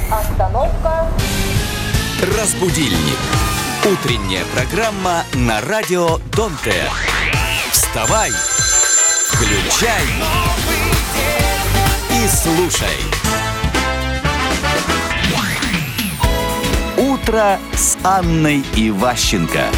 Остановка. Разбудильник. Утренняя программа на радио Донте. Вставай, включай и слушай. Утро с Анной Иващенко.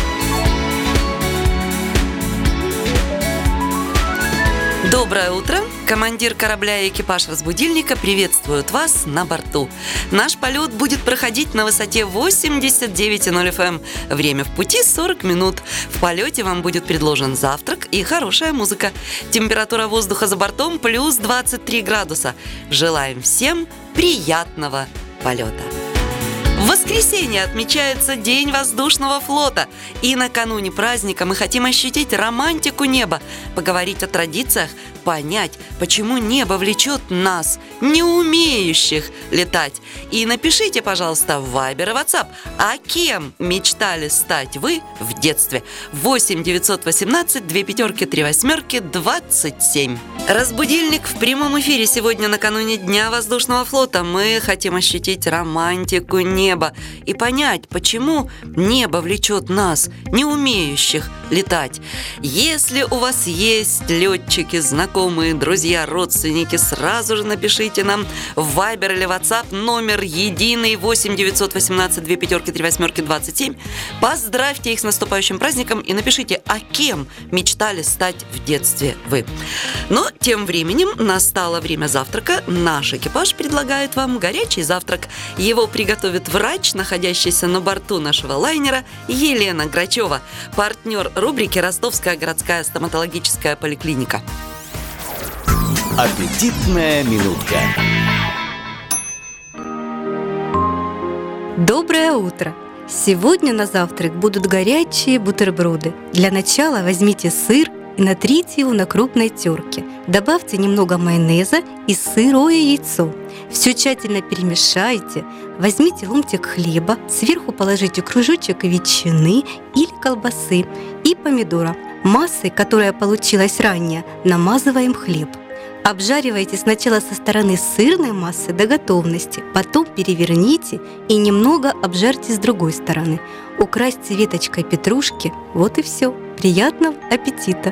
Доброе утро! Командир корабля и экипаж разбудильника приветствуют вас на борту. Наш полет будет проходить на высоте 89,0 FM. Время в пути 40 минут. В полете вам будет предложен завтрак и хорошая музыка. Температура воздуха за бортом плюс 23 градуса. Желаем всем приятного полета. В воскресенье отмечается День воздушного флота. И накануне праздника мы хотим ощутить романтику неба, поговорить о традициях, понять, почему небо влечет нас, не умеющих летать. И напишите, пожалуйста, в Viber и WhatsApp, а кем мечтали стать вы в детстве? 8 918 2 3 8 27. Разбудильник в прямом эфире сегодня накануне Дня воздушного флота. Мы хотим ощутить романтику неба и понять, почему небо влечет нас, не умеющих летать. Если у вас есть летчики, знакомые, друзья, родственники, сразу же напишите нам в Viber или WhatsApp номер единый 8 918 2 3 8 27. Поздравьте их с наступающим праздником и напишите, а кем мечтали стать в детстве вы. Но тем временем настало время завтрака. Наш экипаж предлагает вам горячий завтрак. Его приготовит врач, находящийся на борту нашего лайнера, Елена Грачева, партнер рубрики «Ростовская городская стоматологическая поликлиника». Аппетитная минутка. Доброе утро! Сегодня на завтрак будут горячие бутерброды. Для начала возьмите сыр и натрите его на крупной терке. Добавьте немного майонеза и сырое яйцо. Все тщательно перемешайте. Возьмите ломтик хлеба, сверху положите кружочек ветчины или колбасы и помидора. Массой, которая получилась ранее, намазываем хлеб. Обжаривайте сначала со стороны сырной массы до готовности, потом переверните и немного обжарьте с другой стороны. Украсьте веточкой петрушки. Вот и все. Приятного аппетита!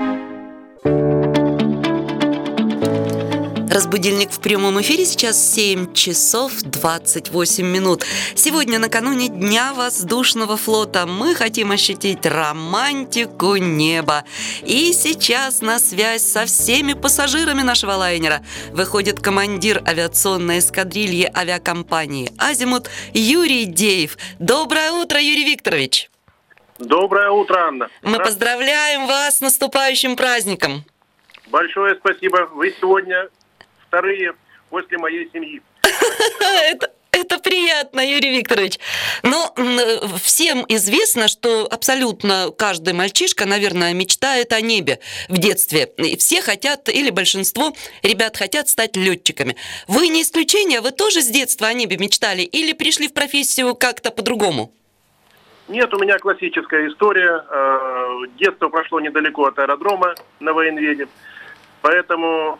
Разбудильник в прямом эфире сейчас 7 часов 28 минут. Сегодня накануне Дня воздушного флота мы хотим ощутить романтику неба. И сейчас на связь со всеми пассажирами нашего лайнера выходит командир авиационной эскадрильи авиакомпании «Азимут» Юрий Деев. Доброе утро, Юрий Викторович! Доброе утро, Анна. Мы поздравляем вас с наступающим праздником. Большое спасибо. Вы сегодня вторые после моей семьи. Это приятно, Юрий Викторович. Но всем известно, что абсолютно каждый мальчишка, наверное, мечтает о небе в детстве. И все хотят, или большинство ребят хотят стать летчиками. Вы не исключение? Вы тоже с детства о небе мечтали или пришли в профессию как-то по-другому? Нет, у меня классическая история. Детство прошло недалеко от аэродрома на военведе. Поэтому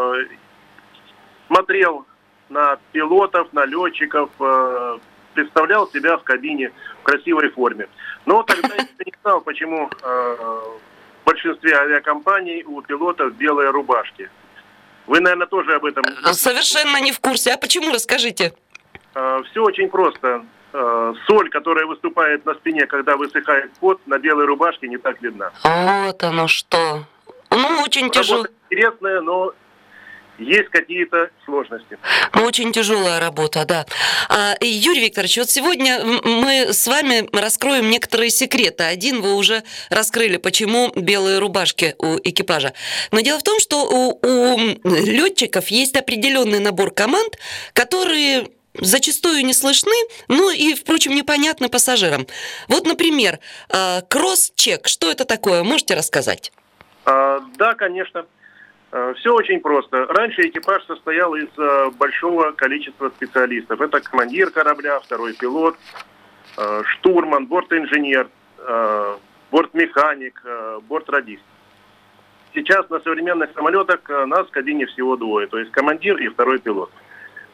смотрел на пилотов, на летчиков, представлял себя в кабине в красивой форме. Но тогда я не знал, почему в большинстве авиакомпаний у пилотов белые рубашки. Вы, наверное, тоже об этом... Совершенно не в курсе. А почему? Расскажите. Все очень просто. Соль, которая выступает на спине, когда высыхает пот, на белой рубашке не так видна. Вот оно что. Ну, очень тяжело. Работа интересная, но есть какие-то сложности. Очень тяжелая работа, да. Юрий Викторович, вот сегодня мы с вами раскроем некоторые секреты. Один вы уже раскрыли, почему белые рубашки у экипажа. Но дело в том, что у летчиков есть определенный набор команд, которые зачастую не слышны, ну и, впрочем, непонятны пассажирам. Вот, например, кросс-чек. Что это такое? Можете рассказать? Да, конечно. Все очень просто. Раньше экипаж состоял из большого количества специалистов. Это командир корабля, второй пилот, штурман, бортинженер, бортмеханик, бортрадист. Сейчас на современных самолетах нас в кабине всего двое, то есть командир и второй пилот.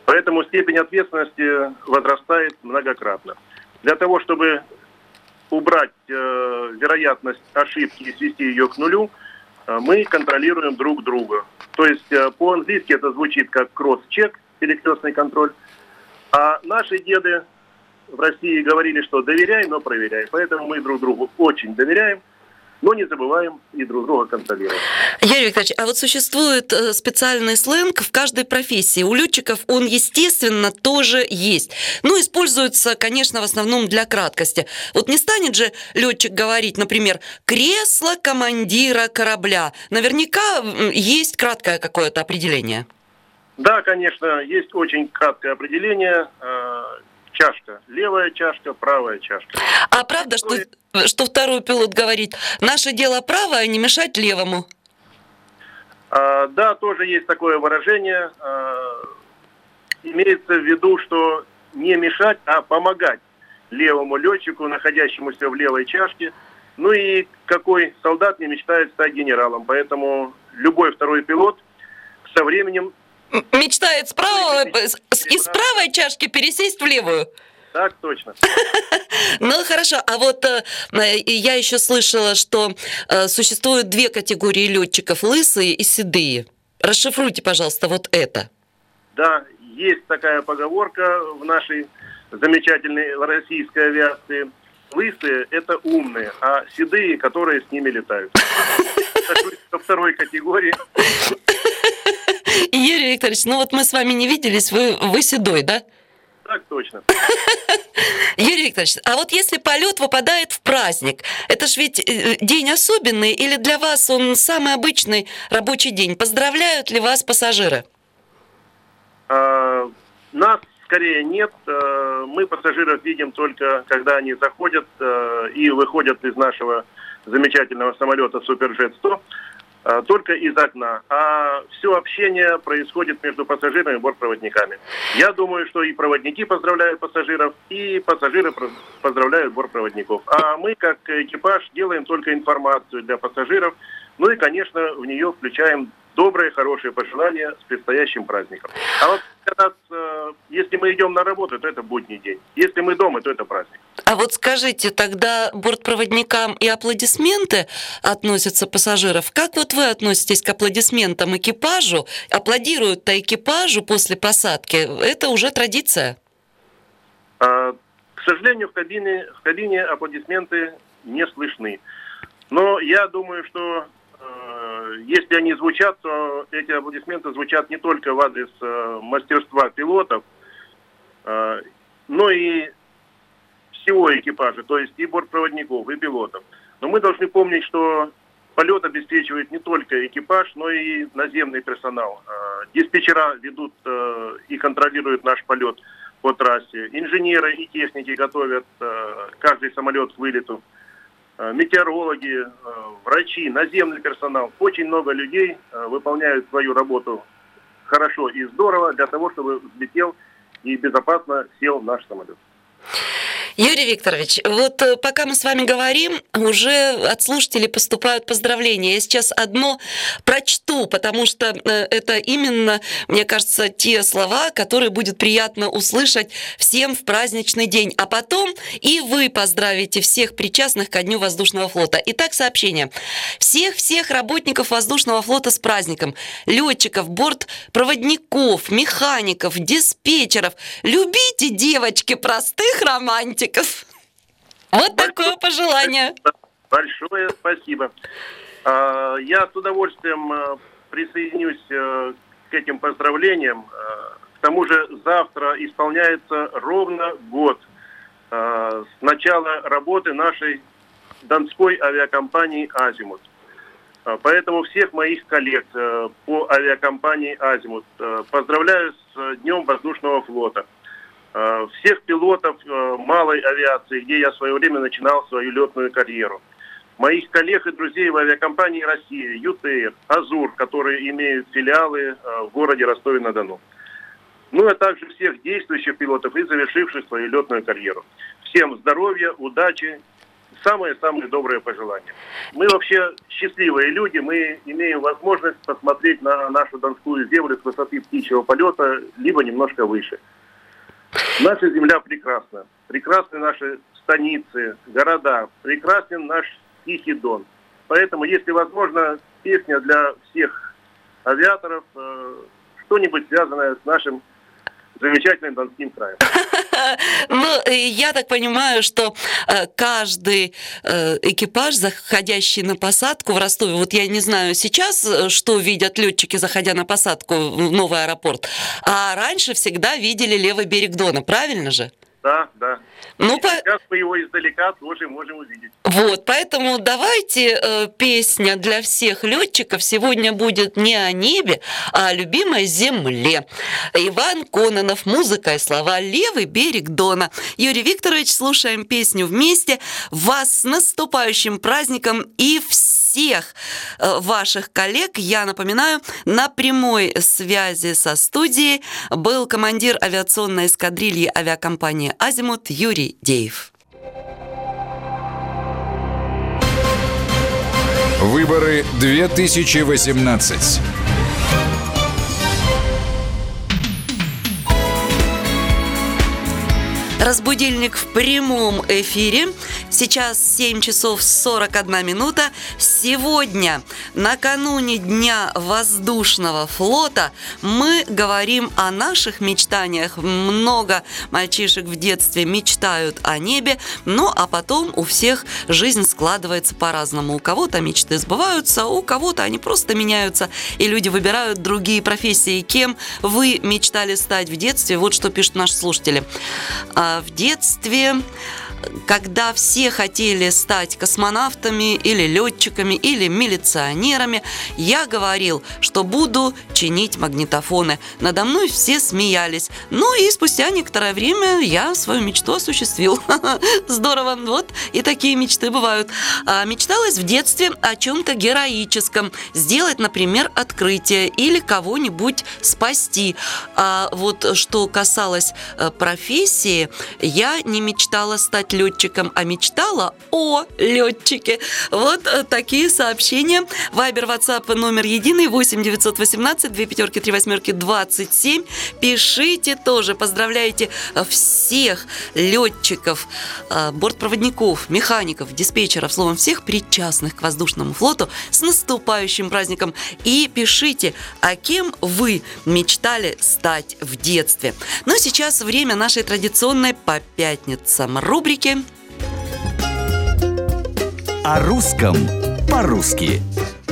Поэтому степень ответственности возрастает многократно. Для того, чтобы убрать вероятность ошибки и свести ее к нулю, мы контролируем друг друга. То есть по-английски это звучит как кросс-чек, перекрестный контроль. А наши деды в России говорили, что доверяй, но проверяй. Поэтому мы друг другу очень доверяем, но не забываем и друг друга контролировать. Юрий Викторович, а вот существует специальный сленг в каждой профессии. У летчиков он, естественно, тоже есть. Но используется, конечно, в основном для краткости. Вот не станет же летчик говорить, например, «кресло командира корабля». Наверняка есть краткое какое-то определение. Да, конечно, есть очень краткое определение. Чашка. Левая чашка, правая чашка. А правда, что второй пилот говорит, наше дело правое, не мешать левому? Да, тоже есть такое выражение. Имеется в виду, что не мешать, а помогать левому летчику, находящемуся в левой чашке. Ну и какой солдат не мечтает стать генералом. Поэтому любой второй пилот со временем... Мечтает из правой чашки пересесть в левую. Так точно. Ну, хорошо. А вот я еще слышала, что существуют две категории летчиков: лысые и седые. Расшифруйте, пожалуйста, вот это. Да, есть такая поговорка в нашей замечательной российской авиации. Лысые – это умные, а седые, которые с ними летают. Ко второй категории. Юрий Викторович, ну вот мы с вами не виделись, вы седой, да? Так точно. Юрий Викторович, а вот если полет выпадает в праздник, это ж ведь день особенный или для вас он самый обычный рабочий день? Поздравляют ли вас пассажиры? Нас скорее нет. Мы пассажиров видим только, когда они заходят и выходят из нашего замечательного самолета Суперджет-100. Только из окна. А все общение происходит между пассажирами и бортпроводниками. Я думаю, что и проводники поздравляют пассажиров, и пассажиры поздравляют бортпроводников. А мы, как экипаж, делаем только информацию для пассажиров. Ну и, конечно, в нее включаем добрые, хорошие пожелания с предстоящим праздником. А вот если мы идем на работу, то это будний день. Если мы дома, то это праздник. А вот скажите, тогда бортпроводникам и аплодисменты относятся пассажиров. Как вот вы относитесь к аплодисментам экипажу? Аплодируют-то экипажу после посадки. Это уже традиция. К сожалению, в кабине аплодисменты не слышны. Но я думаю, что если они звучат, то эти аплодисменты звучат не только в адрес мастерства пилотов, но и всего экипажа, то есть и бортпроводников, и пилотов. Но мы должны помнить, что полет обеспечивает не только экипаж, но и наземный персонал. Диспетчера ведут и контролируют наш полет по трассе. Инженеры и техники готовят каждый самолет к вылету. Метеорологи, врачи, наземный персонал. Очень много людей выполняют свою работу хорошо и здорово для того, чтобы взлетел и безопасно сел в наш самолет. Юрий Викторович, вот пока мы с вами говорим, уже от слушателей поступают поздравления. Я сейчас одно прочту, потому что это именно, мне кажется, те слова, которые будет приятно услышать всем в праздничный день. А потом и вы поздравите всех причастных ко Дню Воздушного флота. Итак, сообщение. Всех работников Воздушного флота с праздником. Летчиков, бортпроводников, механиков, диспетчеров. Любите, девочки, простых романтиков. Вот такое пожелание. Большое спасибо. Я с удовольствием присоединюсь к этим поздравлениям. К тому же завтра исполняется ровно год с начала работы нашей донской авиакомпании «Азимут». Поэтому всех моих коллег по авиакомпании «Азимут» поздравляю с Днем Воздушного флота. Всех пилотов малой авиации, где я в свое время начинал свою летную карьеру. Моих коллег и друзей в авиакомпании «Россия», ЮТР, «Азур», которые имеют филиалы в городе Ростове-на-Дону. Ну, а также всех действующих пилотов и завершивших свою летную карьеру. Всем здоровья, удачи, самое-самое доброе пожелание. Мы вообще счастливые люди, мы имеем возможность посмотреть на нашу Донскую землю с высоты птичьего полета, либо немножко выше. Наша земля прекрасна. Прекрасны наши станицы, города. Прекрасен наш Тихий Дон. Поэтому, если возможно, песня для всех авиаторов, что-нибудь связанное с нашим замечательным Донским краем. Ну, я так понимаю, что каждый экипаж, заходящий на посадку в Ростове, вот я не знаю сейчас, что видят летчики, заходя на посадку в новый аэропорт, а раньше всегда видели левый берег Дона, правильно же? Да, да. Ну, сейчас мы его издалека тоже можем увидеть. Вот, поэтому давайте песня для всех летчиков сегодня будет не о небе, а о любимой земле. Иван Кононов, музыка и слова «Левый берег Дона». Юрий Викторович, слушаем песню вместе. Вас с наступающим праздником и всех ваших коллег. Я напоминаю, на прямой связи со студией был командир авиационной эскадрильи авиакомпании «Азимут» Юрий Деев. Выборы 2018. Разбудильник в прямом эфире. Сейчас 7 часов 41 минута. Сегодня, накануне Дня воздушного флота, мы говорим о наших мечтаниях. Много мальчишек в детстве мечтают о небе, ну а потом у всех жизнь складывается по-разному. У кого-то мечты сбываются, у кого-то они просто меняются, и люди выбирают другие профессии. Кем вы мечтали стать в детстве? Вот что пишут наши слушатели. В детстве, когда все хотели стать космонавтами или летчиками или милиционерами, я говорил, что буду чинить магнитофоны. Надо мной все смеялись. Ну и спустя некоторое время я свою мечту осуществил. Здорово. Вот и такие мечты бывают. Мечталось в детстве о чем-то героическом. Сделать, например, открытие или кого-нибудь спасти. А вот что касалось профессии, я не мечтала стать летчиком, а мечтала о летчике. Вот такие сообщения. Вайбер, WhatsApp, номер единый, 8 918 2 5 3 8 27. Пишите тоже. Поздравляйте всех летчиков, бортпроводников, механиков, диспетчеров, словом, всех причастных к воздушному флоту с наступающим праздником. И пишите, а кем вы мечтали стать в детстве. Но сейчас время нашей традиционной по пятницам рубрики О русском по-русски.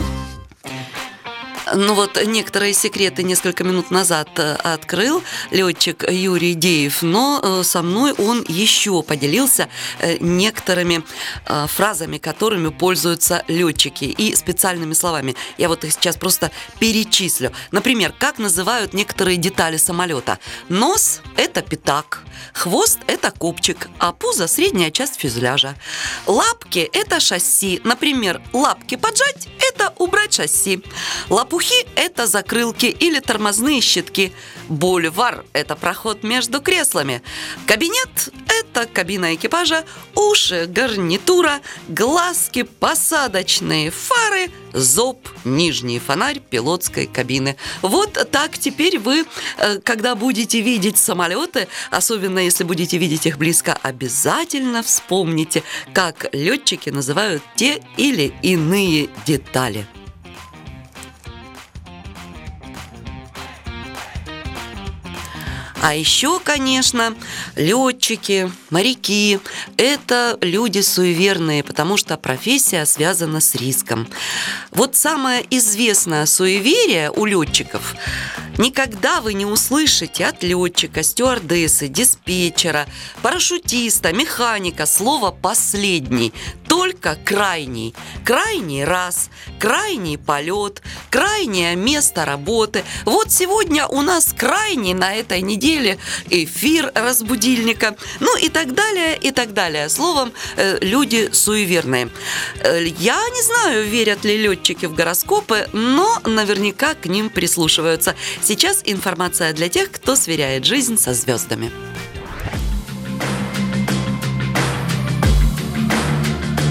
Ну вот некоторые секреты несколько минут назад открыл летчик Юрий Деев, но со мной он еще поделился некоторыми фразами, которыми пользуются летчики, и специальными словами. Я вот их сейчас просто перечислю. Например, как называют некоторые детали самолета. Нос – это пятак, хвост – это копчик, а пузо – средняя часть фюзеляжа. Лапки – это шасси. Например, лапки поджать – это убрать шасси. Лопухи – это закрылки или тормозные щитки. Бульвар – это проход между креслами. Кабинет – это кабина экипажа. Уши – гарнитура. Глазки – посадочные фары. Зоб – нижний фонарь пилотской кабины. Вот так теперь вы, когда будете видеть самолеты, особенно если будете видеть их близко, обязательно вспомните, как летчики называют те или иные детали. А еще, конечно, летчики, моряки – это люди суеверные, потому что профессия связана с риском. Вот самое известное суеверие у летчиков – никогда вы не услышите от летчика, стюардессы, диспетчера, парашютиста, механика слово «последний», только крайний. Крайний раз, крайний полет, крайнее место работы. Вот сегодня у нас крайний на этой неделе эфир разбудильника. Ну и так далее, и так далее. Словом, люди суеверные. Я не знаю, верят ли летчики в гороскопы, но наверняка к ним прислушиваются. Сейчас информация для тех, кто сверяет жизнь со звездами.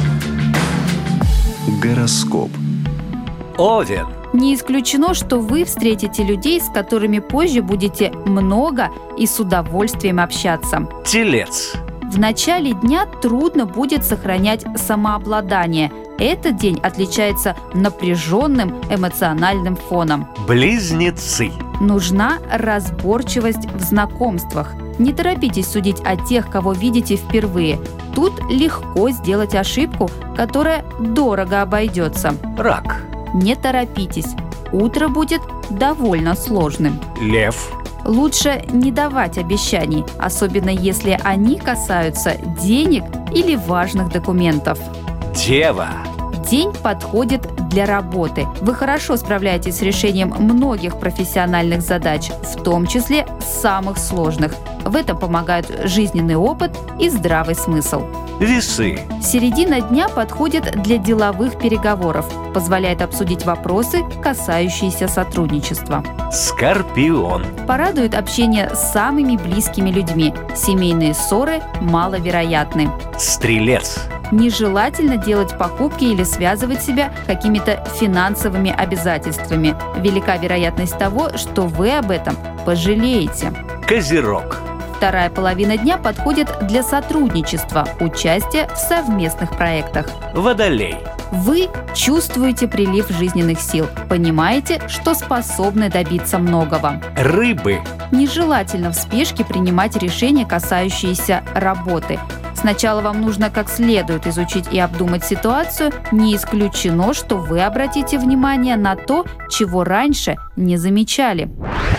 Гороскоп. Овен. Не исключено, что вы встретите людей, с которыми позже будете много и с удовольствием общаться. Телец. В начале дня трудно будет сохранять самообладание. Этот день отличается напряженным эмоциональным фоном. Близнецы. Нужна разборчивость в знакомствах. Не торопитесь судить о тех, кого видите впервые. Тут легко сделать ошибку, которая дорого обойдется. Рак. Не торопитесь. Утро будет довольно сложным. Лев. Лучше не давать обещаний, особенно если они касаются денег или важных документов. Дева. День подходит для работы. Вы хорошо справляетесь с решением многих профессиональных задач, в том числе самых сложных. В этом помогают жизненный опыт и здравый смысл. Весы. Середина дня подходит для деловых переговоров, позволяет обсудить вопросы, касающиеся сотрудничества. Скорпион. Порадует общение с самыми близкими людьми. Семейные ссоры маловероятны. Стрелец. Нежелательно делать покупки или связывать себя какими-то финансовыми обязательствами. Велика вероятность того, что вы об этом пожалеете. Козерог. Вторая половина дня подходит для сотрудничества, участия в совместных проектах. Водолей. Вы чувствуете прилив жизненных сил, понимаете, что способны добиться многого. Рыбы. Нежелательно в спешке принимать решения, касающиеся работы. Сначала вам нужно как следует изучить и обдумать ситуацию. Не исключено, что вы обратите внимание на то, чего раньше не замечали.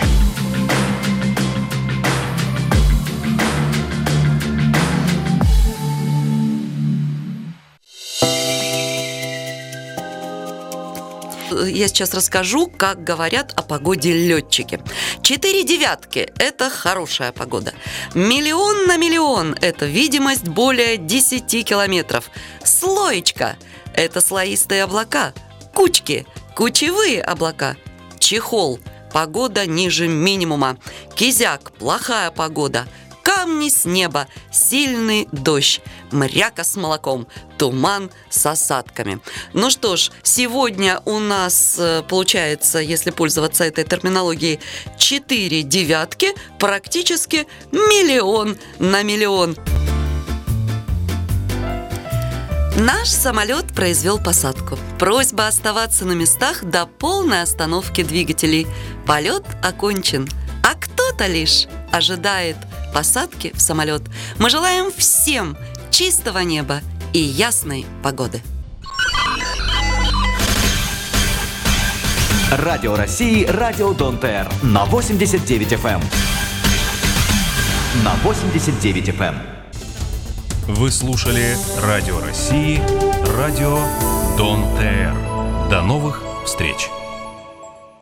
Я сейчас расскажу, как говорят о погоде летчики. 4 девятки – это хорошая погода. 1 на 1 миллион – это видимость более 10 километров. Слоечка – это слоистые облака. Кучки – кучевые облака. Чехол – погода ниже минимума. Кизяк – плохая погода. Камни с неба, сильный дождь, мряка с молоком, туман с осадками. Ну что ж, сегодня у нас получается, если пользоваться этой терминологией, 4 девятки, практически 1 на 1 миллион. Наш самолет произвел посадку. Просьба оставаться на местах до полной остановки двигателей. Полет окончен, а кто-то лишь ожидает посадки в самолет. Мы желаем всем чистого неба и ясной погоды. Радио России, радио Дон-Тер на 89 FM. На 89 FM. Вы слушали Радио России, радио Дон-Тер. До новых встреч!